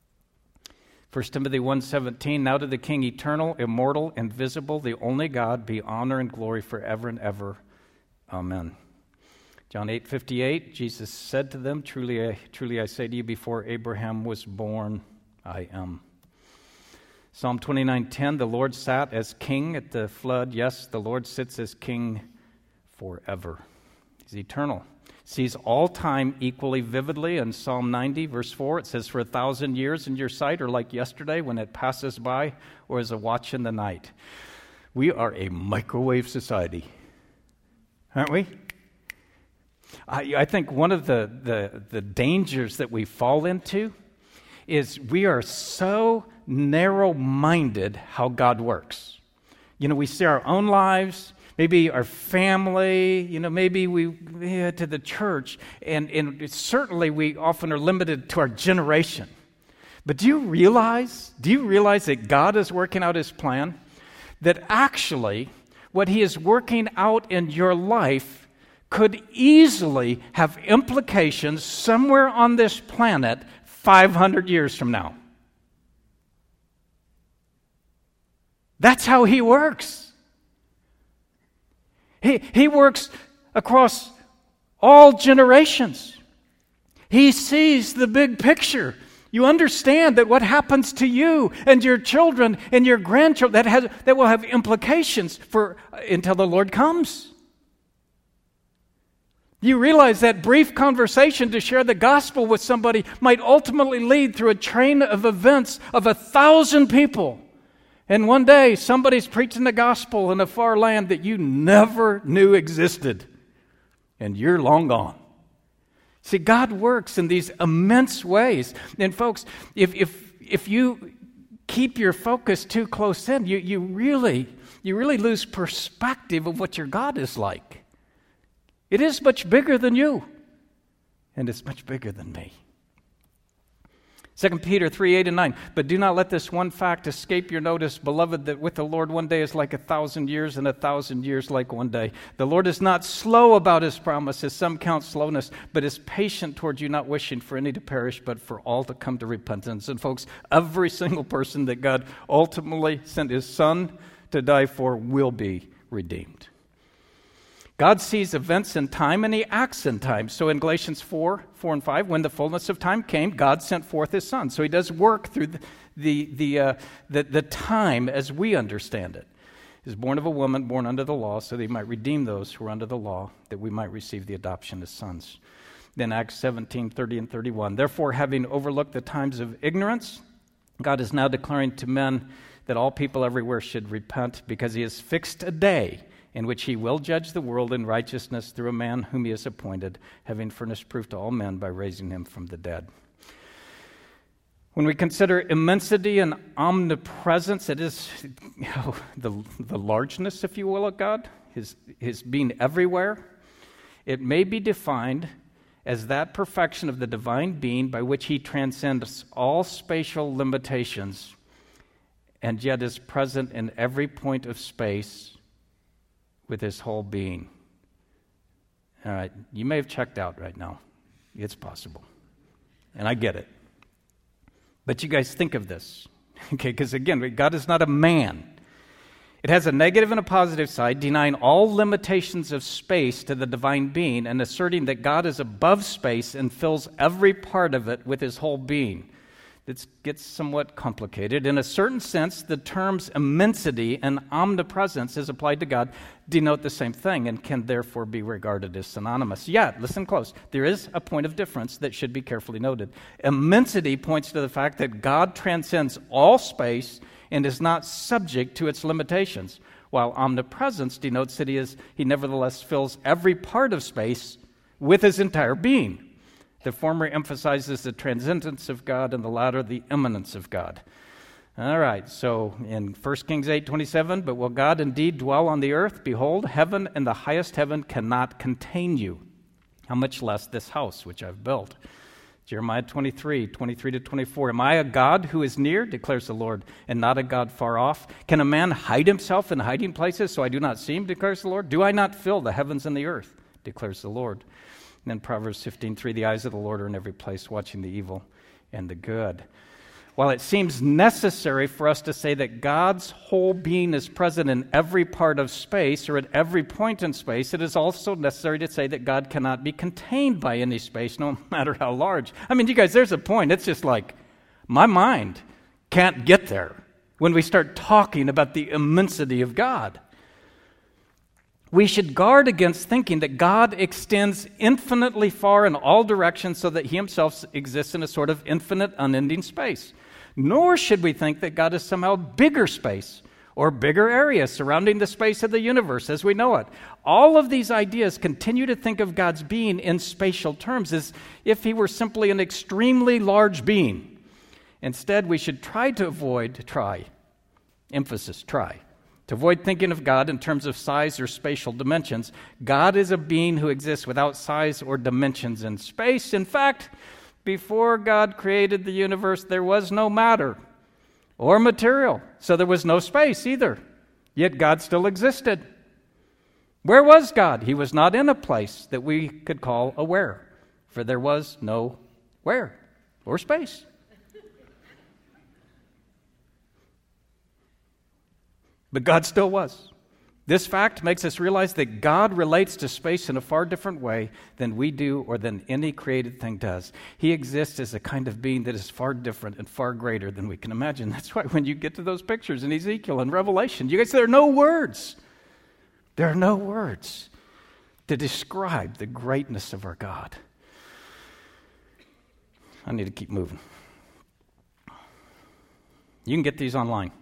First Timothy one seventeen, now to the King, eternal, immortal, invisible, the only God, be honor and glory forever and ever. Amen. John eight fifty-eight, Jesus said to them, truly I, truly I say to you, before Abraham was born, I am. Psalm twenty-nine ten, the Lord sat as king at the flood. Yes, the Lord sits as king forever. He's eternal. Sees all time equally vividly. In Psalm ninety, verse four, it says, for a thousand years in your sight are like yesterday when it passes by, or as a watch in the night. We are a microwave society, aren't we? I, I think one of the, the, the dangers that we fall into is we are so narrow-minded how God works. You know, we see our own lives, maybe our family, you know, maybe we yeah, to the church, and, and certainly we often are limited to our generation. But do you realize, do you realize that God is working out his plan? That actually what he is working out in your life could easily have implications somewhere on this planet five hundred years from now. That's how he works. He, he works across all generations. He sees the big picture. You understand that what happens to you and your children and your grandchildren, that has that will have implications for uh, until the Lord comes. You realize that brief conversation to share the gospel with somebody might ultimately lead through a train of events of a thousand people. And one day, somebody's preaching the gospel in a far land that you never knew existed. And you're long gone. See, God works in these immense ways. And folks, if if if you keep your focus too close in, you, you really you really lose perspective of what your God is like. It is much bigger than you, and it's much bigger than me. Second Peter three, eight and nine, but do not let this one fact escape your notice, beloved, that with the Lord one day is like a thousand years, and a thousand years like one day. The Lord is not slow about his promise, as some count slowness, but is patient toward you, not wishing for any to perish, but for all to come to repentance. And folks, every single person that God ultimately sent his Son to die for will be redeemed. God sees events in time and he acts in time. So in Galatians four, four and five, when the fullness of time came, God sent forth his Son. So he does work through the the the, uh, the, the time as we understand it. He was born of a woman, born under the law, so that he might redeem those who are under the law, that we might receive the adoption as sons. Then Acts seventeen, thirty and thirty-one. Therefore, having overlooked the times of ignorance, God is now declaring to men that all people everywhere should repent, because he has fixed a day in which he will judge the world in righteousness through a man whom he has appointed, having furnished proof to all men by raising him from the dead. When we consider immensity and omnipresence, it is you know, the, the largeness, if you will, of God, his, his being everywhere. It may be defined as that perfection of the divine being by which he transcends all spatial limitations and yet is present in every point of space with his whole being. All right, you may have checked out right now. It's possible. And I get it. But you guys think of this, okay? Because again, God is not a man. It has a negative and a positive side, denying all limitations of space to the divine being and asserting that God is above space and fills every part of it with his whole being. This gets somewhat complicated. In a certain sense, the terms immensity and omnipresence, as applied to God, denote the same thing and can therefore be regarded as synonymous. Yet, listen close, there is a point of difference that should be carefully noted. Immensity points to the fact that God transcends all space and is not subject to its limitations, while omnipresence denotes that he, is, he nevertheless fills every part of space with his entire being. The former emphasizes the transcendence of God, and the latter the immanence of God. All right, so in First Kings eight twenty-seven, but will God indeed dwell on the earth? Behold, heaven and the highest heaven cannot contain you. How much less this house which I've built? Jeremiah twenty-three, twenty-three to twenty-four. Am I a God who is near, declares the Lord, and not a God far off? Can a man hide himself in hiding places so I do not see him, declares the Lord? Do I not fill the heavens and the earth, declares the Lord? And then Proverbs fifteen three, the eyes of the Lord are in every place, watching the evil and the good. While it seems necessary for us to say that God's whole being is present in every part of space or at every point in space, it is also necessary to say that God cannot be contained by any space, no matter how large. I mean, you guys, there's a point. It's just like my mind can't get there when we start talking about the immensity of God. We should guard against thinking that God extends infinitely far in all directions so that he himself exists in a sort of infinite, unending space. Nor should we think that God is somehow bigger space or bigger area surrounding the space of the universe as we know it. All of these ideas continue to think of God's being in spatial terms as if he were simply an extremely large being. Instead, we should try to avoid, try, emphasis, try, to avoid thinking of God in terms of size or spatial dimensions. God is a being who exists without size or dimensions in space. In fact, before God created the universe, there was no matter or material, so there was no space either. Yet God still existed. Where was God? He was not in a place that we could call a where, for there was no where or space. But God still was. This fact makes us realize that God relates to space in a far different way than we do or than any created thing does. He exists as a kind of being that is far different and far greater than we can imagine. That's why when you get to those pictures in Ezekiel and Revelation, you guys, there are no words. There are no words to describe the greatness of our God. I need to keep moving. You can get these online.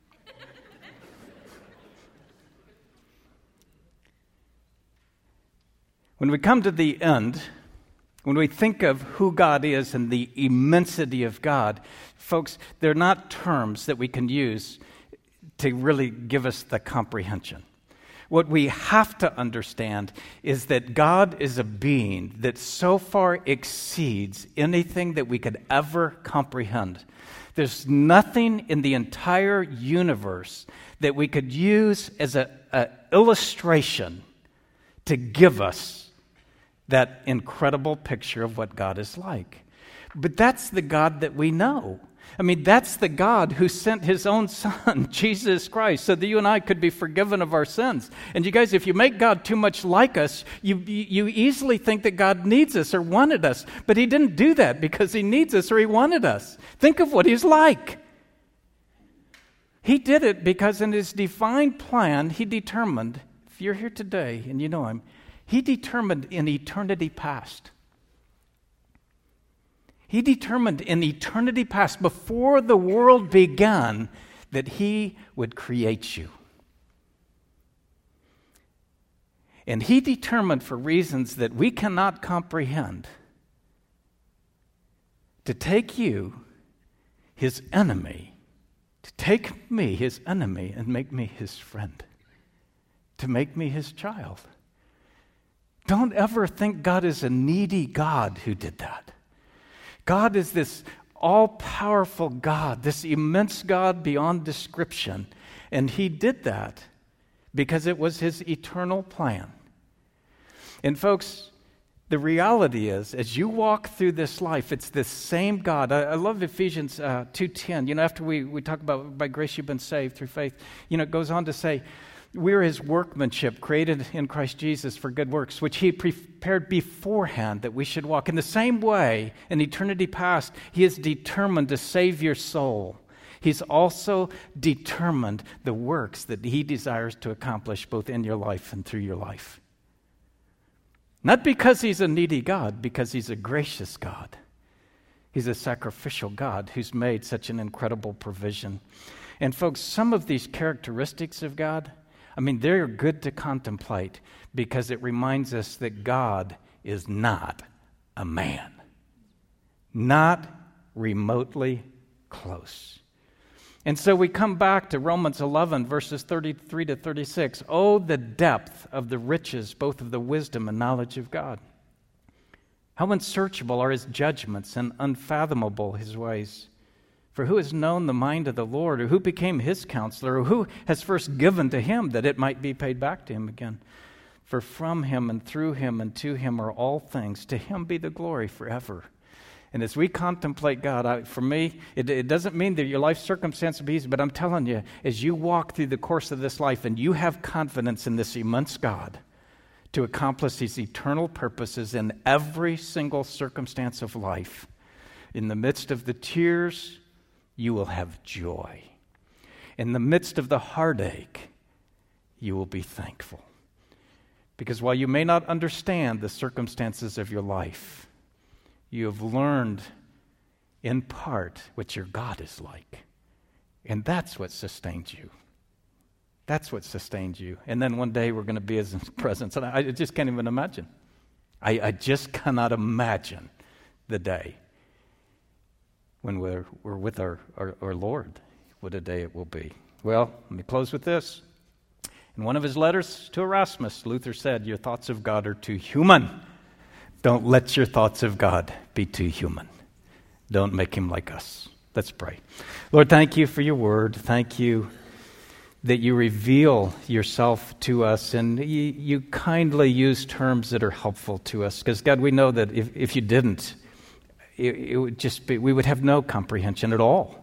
When we come to the end, when we think of who God is and the immensity of God, folks, they're not terms that we can use to really give us the comprehension. What we have to understand is that God is a being that so far exceeds anything that we could ever comprehend. There's nothing in the entire universe that we could use as an illustration to give us that incredible picture of what God is like. But that's the God that we know. I mean, that's the God who sent his own son, Jesus Christ, so that you and I could be forgiven of our sins. And you guys, if you make God too much like us, you, you easily think that God needs us or wanted us. But he didn't do that because he needs us or he wanted us. Think of what he's like. He did it because in his divine plan, he determined, if you're here today and you know him, he determined in eternity past He determined in eternity past, before the world began, that he would create you. And he determined, for reasons that we cannot comprehend, to take you, his enemy, to take me, his enemy, and make me his friend, to make me his child. Don't ever think God is a needy God who did that. God is this all-powerful God, this immense God beyond description, and he did that because it was his eternal plan. And folks, the reality is, as you walk through this life, it's this same God. I, I love Ephesians uh, two ten. You know, after we, we talk about by grace you've been saved through faith, you know, it goes on to say, we're his workmanship, created in Christ Jesus for good works, which he prepared beforehand that we should walk. In the same way, in eternity past, he is determined to save your soul. He's also determined the works that he desires to accomplish both in your life and through your life. Not because he's a needy God, because he's a gracious God. He's a sacrificial God who's made such an incredible provision. And folks, some of these characteristics of God, I mean, they're good to contemplate because it reminds us that God is not a man. Not remotely close. And so we come back to Romans eleven, verses thirty-three to thirty-six. Oh, the depth of the riches, both of the wisdom and knowledge of God. How unsearchable are his judgments and unfathomable his ways. For who has known the mind of the Lord, or who became his counselor, or who has first given to him that it might be paid back to him again? For from him and through him and to him are all things. To him be the glory forever. And as we contemplate God, I, for me, it, it doesn't mean that your life circumstance will be easy, but I'm telling you, as you walk through the course of this life and you have confidence in this immense God to accomplish his eternal purposes in every single circumstance of life, in the midst of the tears, you will have joy. In the midst of the heartache, you will be thankful. Because while you may not understand the circumstances of your life, you have learned in part what your God is like. And that's what sustains you. That's what sustains you. And then one day we're going to be in his presence. And I, I just can't even imagine. I, I just cannot imagine the day when we're, we're with our, our, our Lord. What a day it will be. Well, let me close with this. In one of his letters to Erasmus, Luther said, your thoughts of God are too human. Don't let your thoughts of God be too human. Don't make him like us. Let's pray. Lord, thank you for your word. Thank you that you reveal yourself to us, and you, you kindly use terms that are helpful to us. Because, God, we know that if, if you didn't, it, it would just be, we would have no comprehension at all.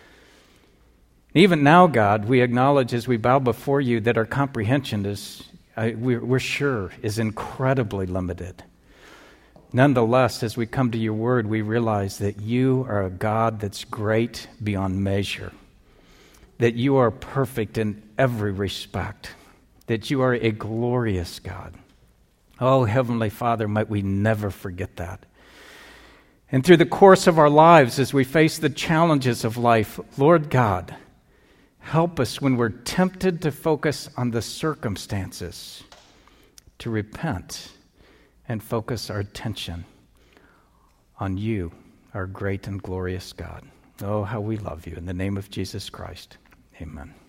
Even now, God, we acknowledge as we bow before you that our comprehension is, uh, we're, we're sure, is incredibly limited. Nonetheless, as we come to your word, we realize that you are a God that's great beyond measure, that you are perfect in every respect, that you are a glorious God. Oh, Heavenly Father, might we never forget that. And through the course of our lives, as we face the challenges of life, Lord God, help us when we're tempted to focus on the circumstances, to repent and focus our attention on you, our great and glorious God. Oh, how we love you. In the name of Jesus Christ, amen.